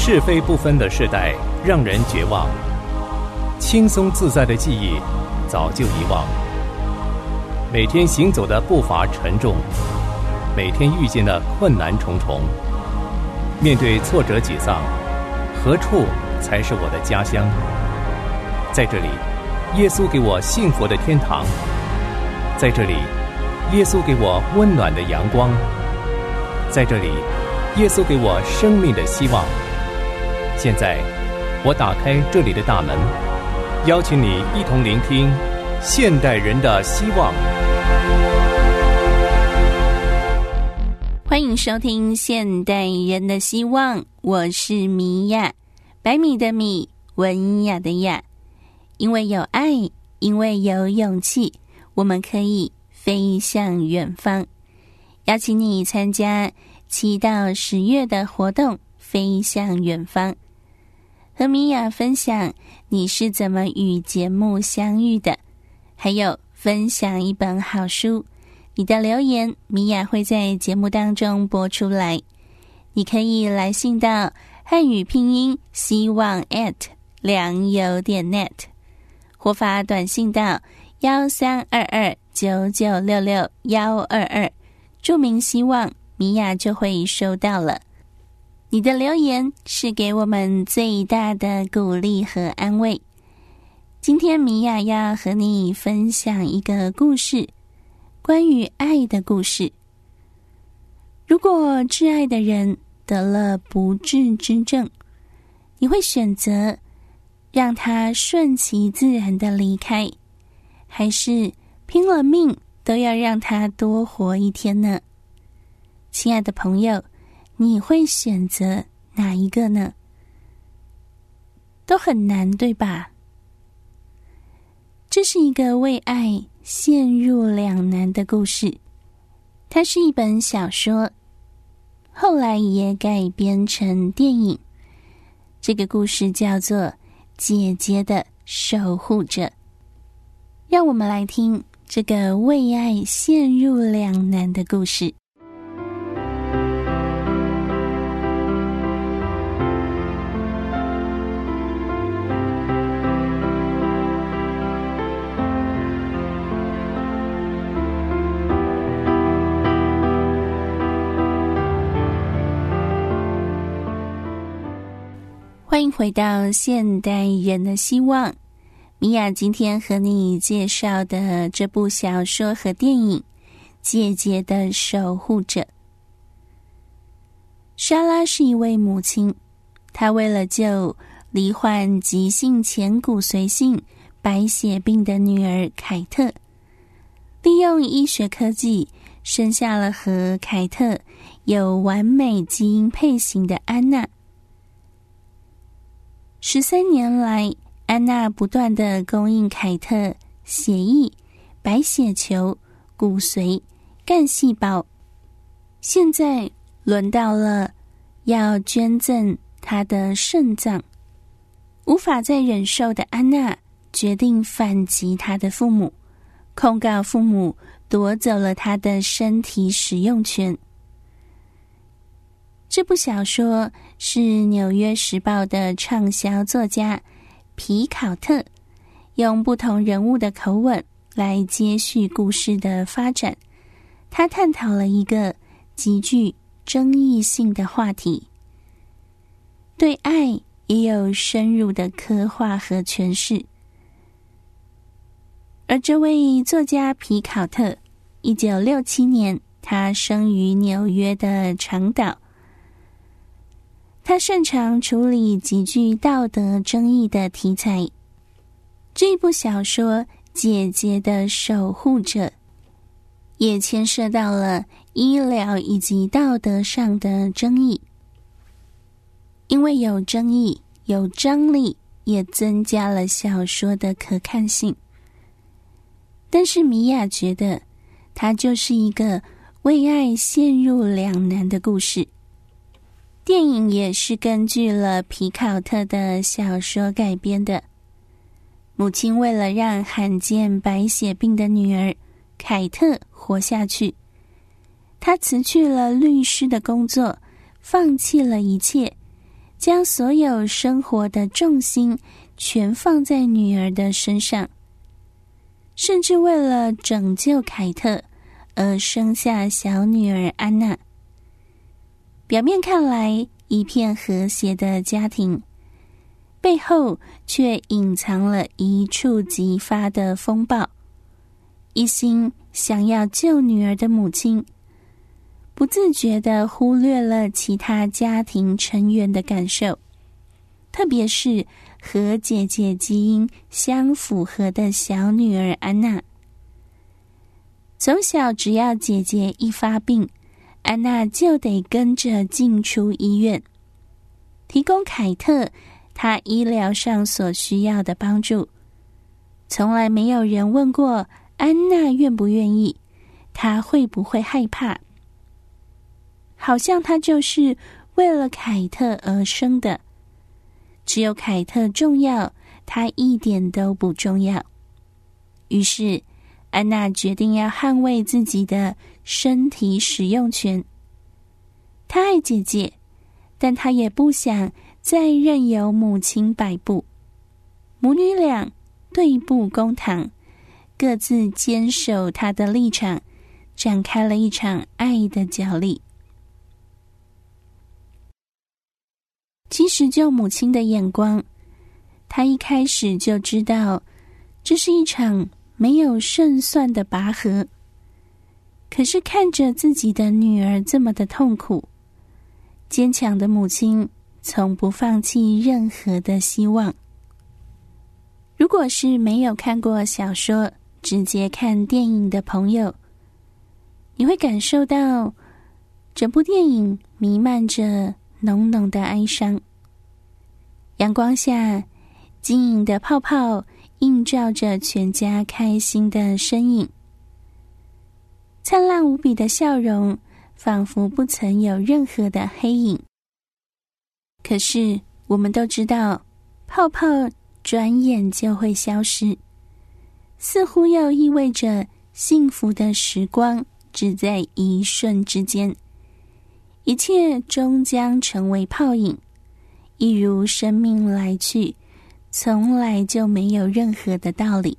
是非不分的世代让人绝望，轻松自在的记忆早就遗忘。每天行走的步伐沉重，每天遇见的困难重重。面对挫折沮丧，何处才是我的家乡？在这里，耶稣给我幸福的天堂。在这里，耶稣给我温暖的阳光。在这里，耶稣给我生命的希望。现在，我打开这里的大门，邀请你一同聆听现代人的希望。 欢迎收听现代人的希望，我是米娅，百米的米，文雅的雅。因为有爱，因为有勇气，我们可以飞向远方。邀请你参加7到10月的活动，飞向远方。和米娅分享你是怎么与节目相遇的，还有分享一本好书。你的留言，米娅会在节目当中播出来。你可以来信到汉语拼音希望良友.net， 或发短信到132299662122，注明希望，米娅就会收到了。你的留言是给我们最大的鼓励和安慰。今天米娅要和你分享一个故事，关于爱的故事。如果挚爱的人得了不治之症，你会选择让他顺其自然的离开，还是拼了命都要让他多活一天呢？亲爱的朋友，你会选择哪一个呢？都很难，对吧？这是一个为爱陷入两难的故事，它是一本小说，后来也改编成电影。这个故事叫做《姐姐的守护者》。让我们来听这个为爱陷入两难的故事。欢迎回到现代人的希望。米娅今天和你介绍的这部小说和电影《姐姐的守护者》。莎拉是一位母亲，她为了救罹患急性前骨髓性白血病的女儿凯特，利用医学科技生下了和凯特有完美基因配型的安娜。13年来，安娜不断地供应凯特血液、白血球、骨髓、干细胞。现在轮到了要捐赠她的肾脏。无法再忍受的安娜决定反击她的父母，控告父母夺走了她的身体使用权。这部小说是《纽约时报》的畅销作家皮考特用不同人物的口吻来接续故事的发展。他探讨了一个极具争议性的话题，对爱也有深入的刻画和诠释。而这位作家皮考特1967年他生于纽约的长岛，他擅长处理极具道德争议的题材。这一部小说《姐姐的守护者》也牵涉到了医疗以及道德上的争议。因为有争议，有张力，也增加了小说的可看性。但是米娅觉得，它就是一个为爱陷入两难的故事。电影也是根据了皮考特的小说改编的。母亲为了让罕见白血病的女儿凯特活下去，她辞去了律师的工作，放弃了一切， 将所有生活的重心全放在女儿的身上，甚至为了拯救凯特而生下小女儿安娜。表面看来一片和谐的家庭，背后却隐藏了一触即发的风暴。一心想要救女儿的母亲，不自觉地忽略了其他家庭成员的感受，特别是和姐姐基因相符合的小女儿安娜。从小只要姐姐一发病，安娜就得跟着进出医院，提供凯特她医疗上所需要的帮助。从来没有人问过安娜愿不愿意，她会不会害怕，好像她就是为了凯特而生的。只有凯特重要，她一点都不重要。于是安娜决定要捍卫自己的身体使用权。她爱姐姐，但她也不想再任由母亲摆布。母女俩对簿公堂，各自坚守她的立场，展开了一场爱的角力。其实就母亲的眼光，她一开始就知道这是一场没有胜算的拔河。可是看着自己的女儿这么的痛苦，坚强的母亲从不放弃任何的希望。如果是没有看过小说，直接看电影的朋友，你会感受到整部电影弥漫着浓浓的哀伤。阳光下，晶莹的泡泡映照着全家开心的身影，灿烂无比的笑容仿佛不曾有任何的黑影。可是我们都知道，泡泡转眼就会消失，似乎又意味着幸福的时光只在一瞬之间，一切终将成为泡影，一如生命来去，从来就没有任何的道理。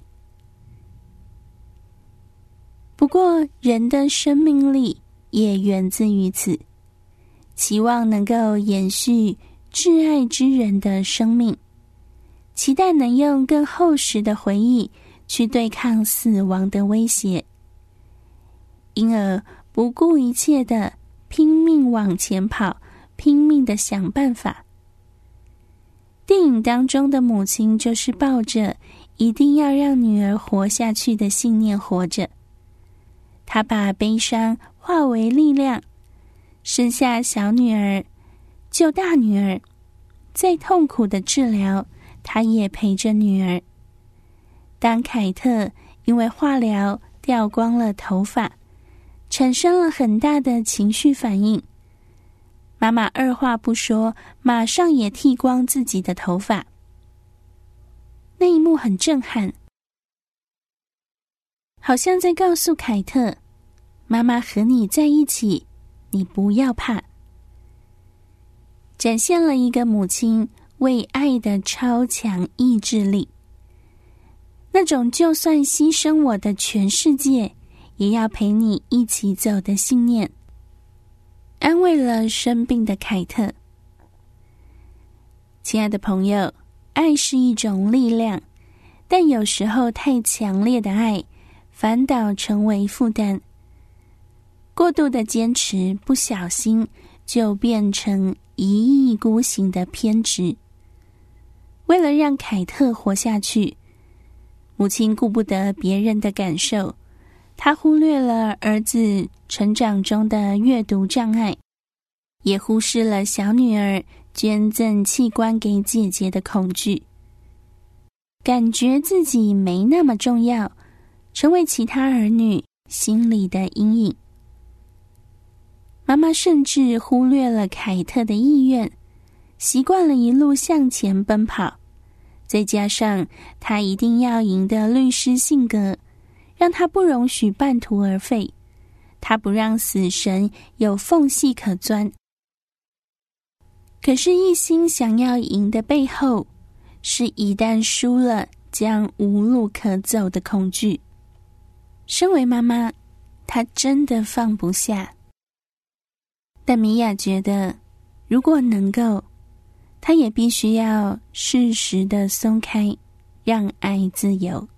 不过人的生命力也源自于此，期望能够延续挚爱之人的生命，期待能用更厚实的回忆去对抗死亡的威胁，因而不顾一切的拼命往前跑，拼命的想办法。电影当中的母亲就是抱着一定要让女儿活下去的信念活着，她把悲伤化为力量，生下小女儿，救大女儿，再痛苦的治疗，她也陪着女儿。当凯特因为化疗掉光了头发，产生了很大的情绪反应，妈妈二话不说，马上也剃光自己的头发。那一幕很震撼，好像在告诉凯特，妈妈和你在一起，你不要怕。展现了一个母亲为爱的超强意志力，那种就算牺牲我的全世界，也要陪你一起走的信念，安慰了生病的凯特。亲爱的朋友，爱是一种力量，但有时候太强烈的爱反倒成为负担。过度的坚持，不小心就变成一意孤行的偏执。为了让凯特活下去，母亲顾不得别人的感受，她忽略了儿子成长中的阅读障碍，也忽视了小女儿捐赠器官给姐姐的恐惧，感觉自己没那么重要，成为其他儿女心里的阴影。妈妈甚至忽略了凯特的意愿，习惯了一路向前奔跑，再加上她一定要赢的律师性格，让她不容许半途而废，她不让死神有缝隙可钻。 可是一心想要赢的背后，是一旦输了将无路可走的恐惧。身为妈妈，她真的放不下。但米娅觉得，如果能够，她也必须要适时的松开，让爱自由。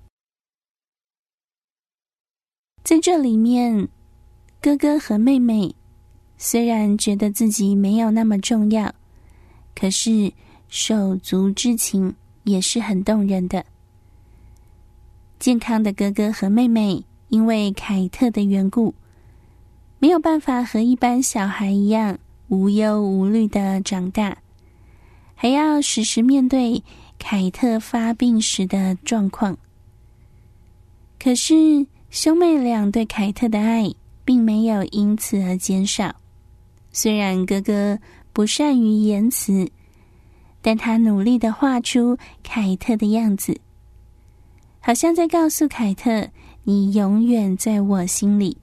在这里面，哥哥和妹妹虽然觉得自己没有那么重要，可是手足之情也是很动人的。健康的哥哥和妹妹因为凯特的缘故，没有办法和一般小孩一样无忧无虑的长大，还要时时面对凯特发病时的状况。可是兄妹俩对凯特的爱并没有因此而减少。虽然哥哥不善于言辞，但他努力地画出凯特的样子，好像在告诉凯特，你永远在我心里。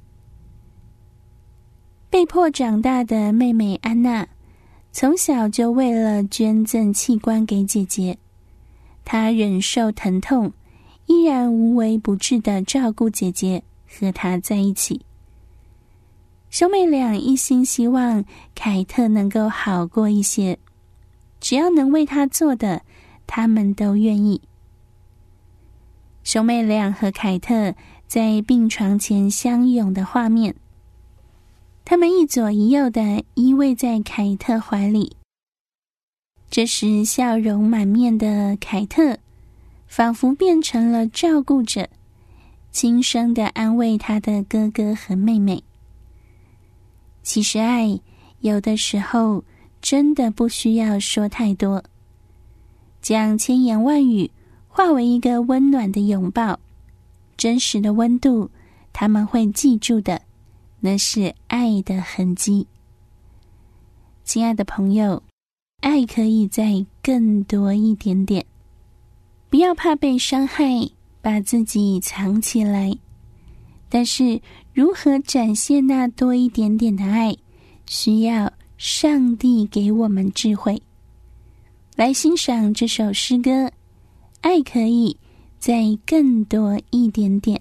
被迫长大的妹妹安娜，从小就为了捐赠器官给姐姐，她忍受疼痛，依然无微不至地照顾姐姐，和她在一起。兄妹俩一心希望凯特能够好过一些，只要能为她做的，他们都愿意。兄妹俩和凯特在病床前相拥的画面，他们一左一右地依偎在凯特怀里。这时笑容满面的凯特仿佛变成了照顾者，轻声地安慰他的哥哥和妹妹。其实爱有的时候真的不需要说太多，将千言万语化为一个温暖的拥抱，真实的温度他们会记住的，那是爱的痕迹。亲爱的朋友，爱可以再更多一点点，不要怕被伤害，把自己藏起来。但是如何展现那多一点点的爱，需要上帝给我们智慧。来欣赏这首诗歌，爱可以再更多一点点。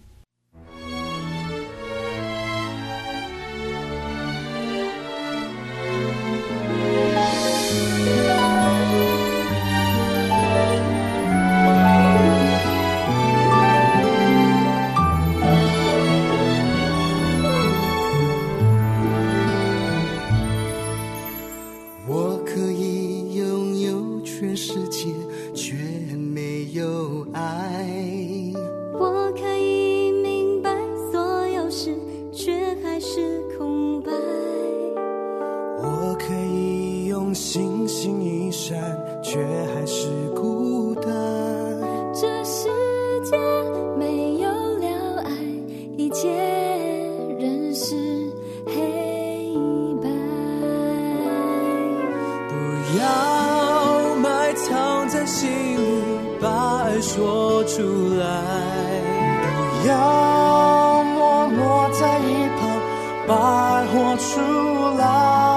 星星一闪，却还是孤单。 这世界没有了爱，一切仍是黑白。 不要埋藏在心里，把爱说出来。不要默默在一旁，把爱活出来。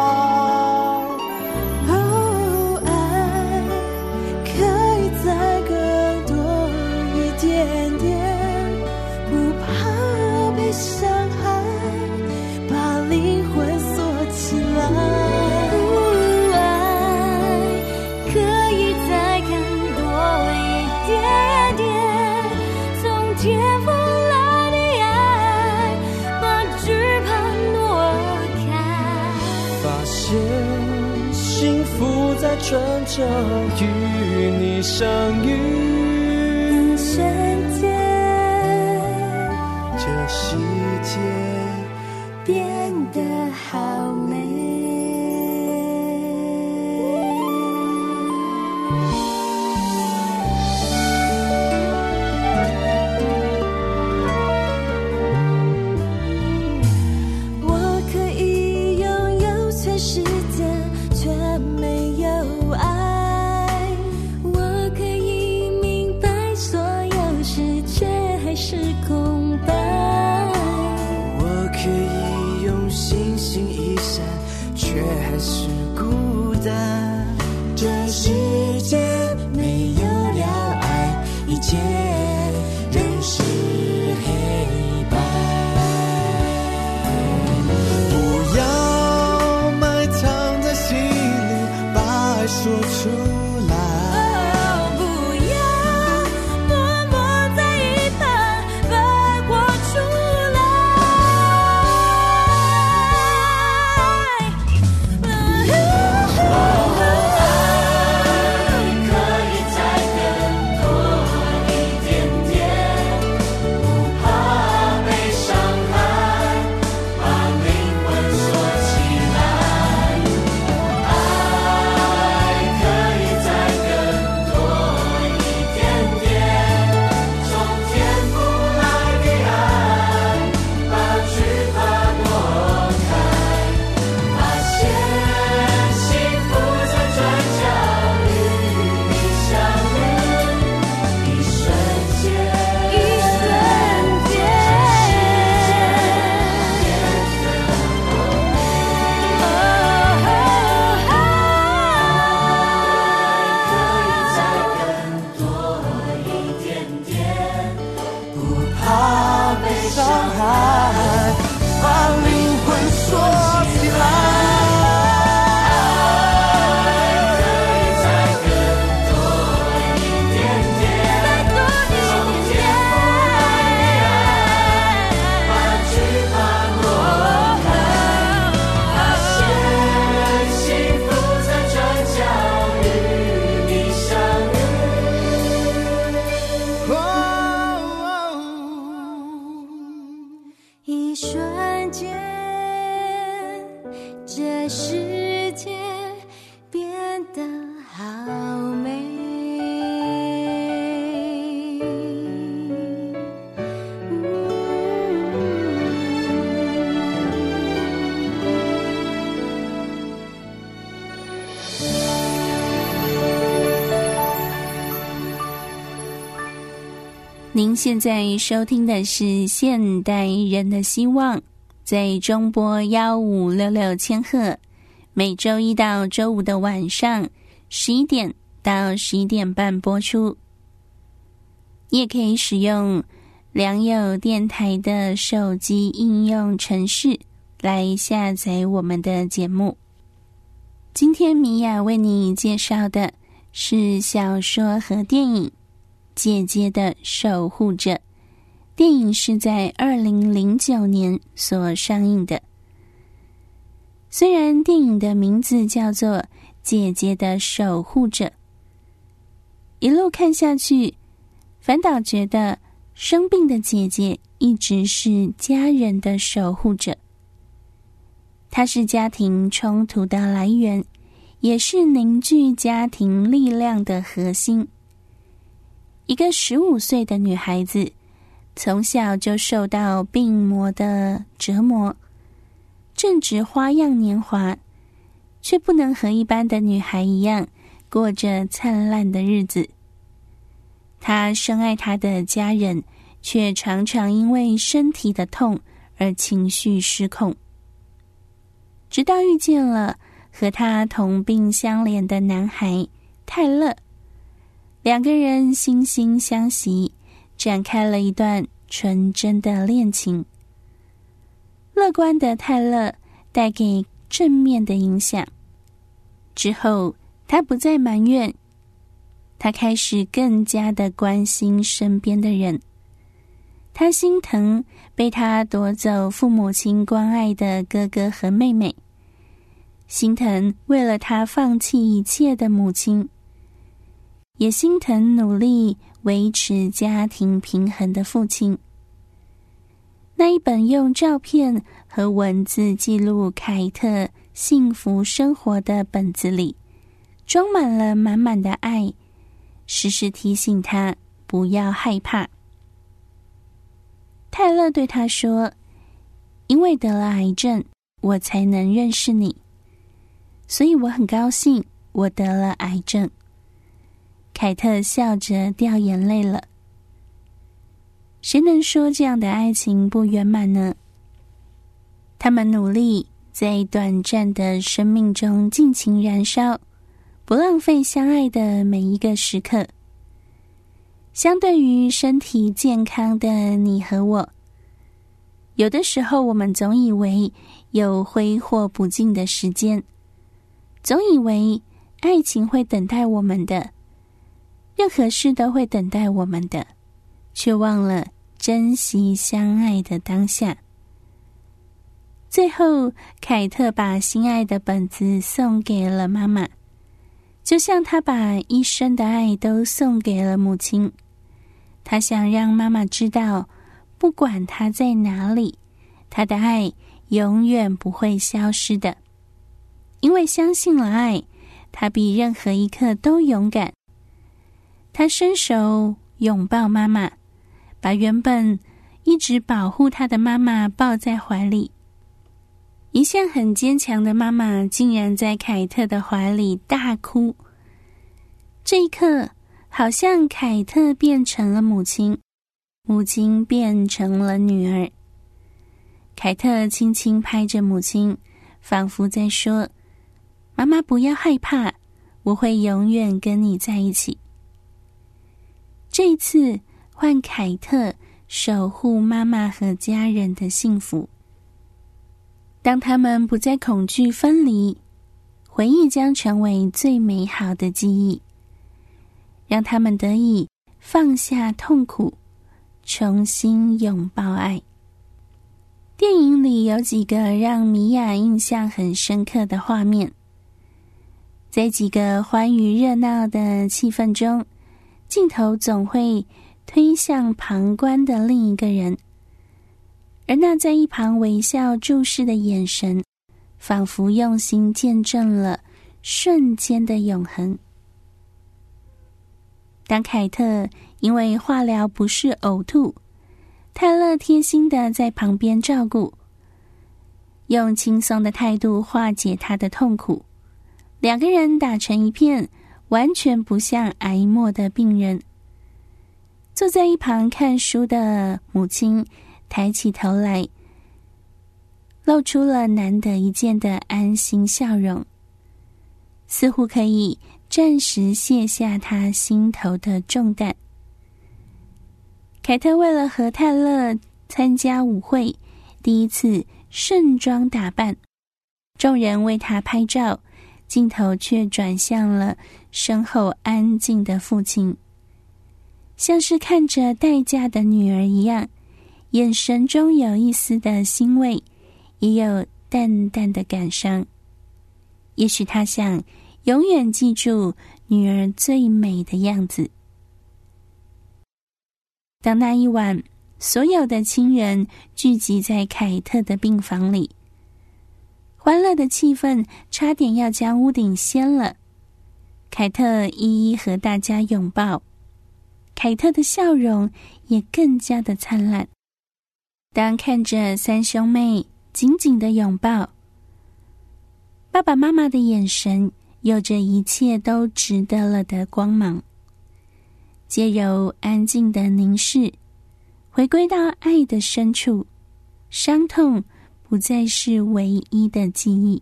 幸福在转角与你相遇， 瞬间这世界变得好美。 却还是孤单。 说出来。 不要默默在一旁把我出来。 可以再更多一点点，不怕被伤害，把灵魂锁起来。爱可以再更多一点点，从天不来的爱，把惧怕挪开，发现幸福在转角与你相遇，一瞬间， 一瞬间， 再更多一点点，不怕被伤害，把灵魂锁起来。可以再更多一点点，从天不来的爱，把惧怕挪开，发现幸福在转角与你相遇。 一瞬间，这世界变得好美。 您现在收听的是现代人的希望，在中波1566千赫，每周一到周五的晚上11点到11点半播出。你也可以使用良友电台的手机应用程式来下载我们的节目。今天米娅为你介绍的是小说和电影《姐姐的守护者》，电影是在2009年所上映的。虽然电影的名字叫做《姐姐的守护者》，一路看下去，反倒觉得生病的姐姐一直是家人的守护者。她是家庭冲突的来源，也是凝聚家庭力量的核心。一个15岁的女孩子，从小就受到病魔的折磨，正值花样年华，却不能和一般的女孩一样过着灿烂的日子。她深爱她的家人，却常常因为身体的痛而情绪失控。直到遇见了和她同病相怜的男孩泰勒，两个人惺惺相惜，展开了一段纯真的恋情。乐观的泰勒带给正面的影响，之后他不再埋怨，他开始更加的关心身边的人。他心疼被他夺走父母亲关爱的哥哥和妹妹，心疼为了他放弃一切的母亲，也心疼努力维持家庭平衡的父亲。那一本用照片和文字记录凯特幸福生活的本子里，装满了满满的爱，时时提醒他不要害怕。泰勒对他说，因为得了癌症，我才能认识你，所以我很高兴我得了癌症。凯特笑着掉眼泪了。谁能说这样的爱情不圆满呢？他们努力在短暂的生命中尽情燃烧，不浪费相爱的每一个时刻。相对于身体健康的你和我，有的时候我们总以为有挥霍不尽的时间，总以为爱情会等待我们的，任何事都会等待我们的，却忘了珍惜相爱的当下。最后，凯特把心爱的本子送给了妈妈，就像他把一生的爱都送给了母亲。他想让妈妈知道，不管他在哪里，他的爱永远不会消失的。因为相信了爱，他比任何一刻都勇敢。他伸手拥抱妈妈，把原本一直保护他的妈妈抱在怀里。一向很坚强的妈妈竟然在凯特的怀里大哭。这一刻，好像凯特变成了母亲，母亲变成了女儿。凯特轻轻拍着母亲，仿佛在说：妈妈不要害怕，我会永远跟你在一起。这一次换凯特守护妈妈和家人的幸福。当他们不再恐惧分离，回忆将成为最美好的记忆，让他们得以放下痛苦，重新拥抱爱。电影里有几个让米娅印象很深刻的画面，在几个欢愉热闹的气氛中，镜头总会推向旁观的另一个人，而那在一旁微笑注视的眼神，仿佛用心见证了瞬间的永恒。当凯特因为化疗不适呕吐，泰勒贴心地在旁边照顾，用轻松的态度化解他的痛苦。两个人打成一片，完全不像癌末的病人。坐在一旁看书的母亲抬起头来，露出了难得一见的安心笑容，似乎可以暂时卸下他心头的重担。凯特为了和泰勒参加舞会，第一次盛装打扮，众人为他拍照，镜头却转向了身后安静的父亲，像是看着待嫁的女儿一样，眼神中有一丝的欣慰，也有淡淡的感伤。也许他想永远记住女儿最美的样子。当那一晚，所有的亲人聚集在凯特的病房里，欢乐的气氛差点要将屋顶掀了。凯特一一和大家拥抱，凯特的笑容也更加的灿烂。当看着三兄妹紧紧的拥抱，爸爸妈妈的眼神有着一切都值得了的光芒，借由安静的凝视，回归到爱的深处，伤痛不再是唯一的记忆。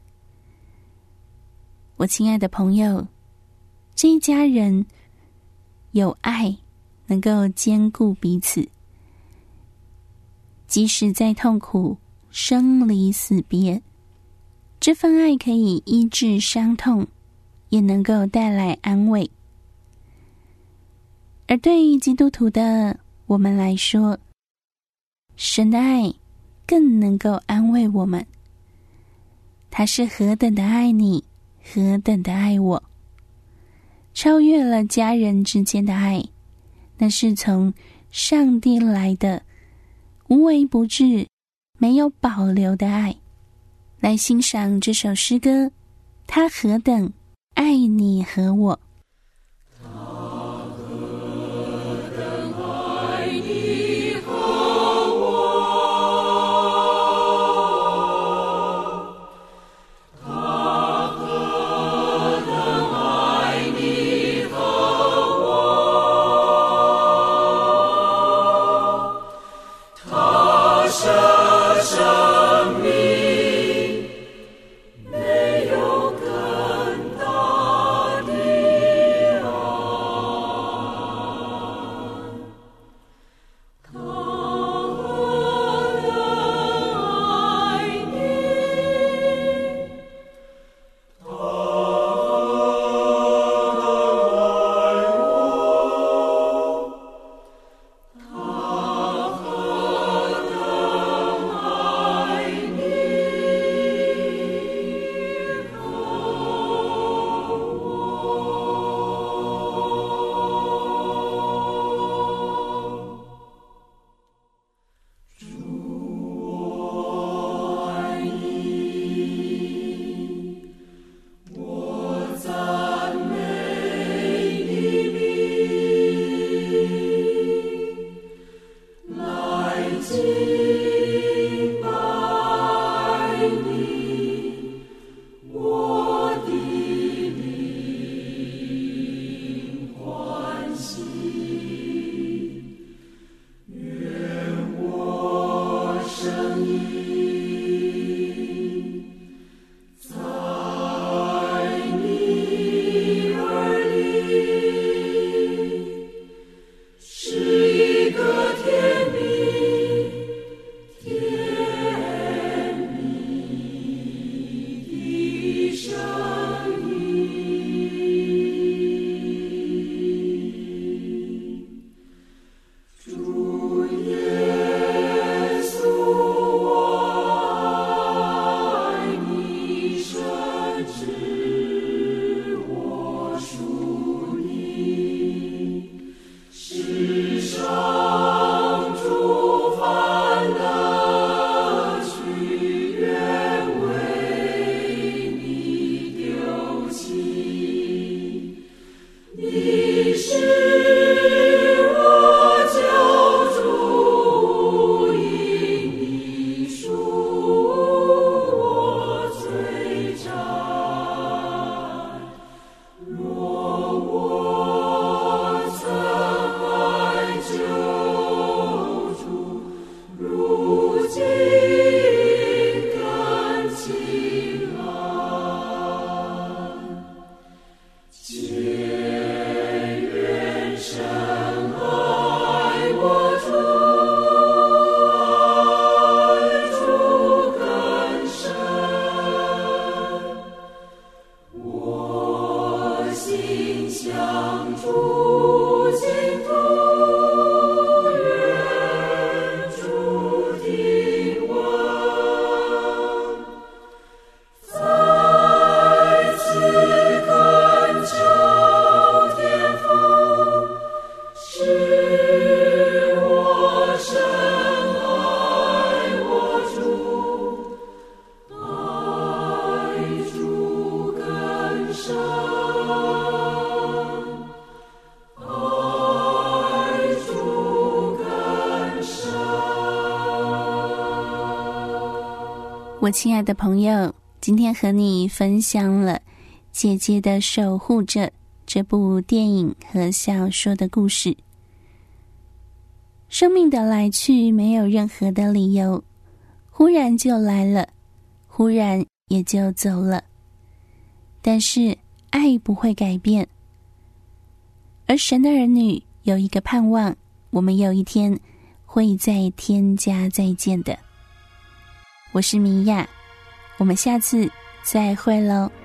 我亲爱的朋友，这一家人有爱，能够兼顾彼此，即使在痛苦、生离死别，这份爱可以医治伤痛，也能够带来安慰。而对于基督徒的我们来说，神的爱更能够安慰我们。他是何等的爱你，何等的爱我，超越了家人之间的爱，那是从上帝来的无微不至、没有保留的爱。来欣赏这首诗歌，他何等爱你和我。 没有更大的我亲爱的朋友，今天和你分享了《姐姐的守护者》这部电影和小说的故事。生命的来去没有任何的理由，忽然就来了，忽然也就走了。但是爱不会改变，而神的儿女有一个盼望，我们有一天会在天家再见的。我是米娅，我们下次再会喽。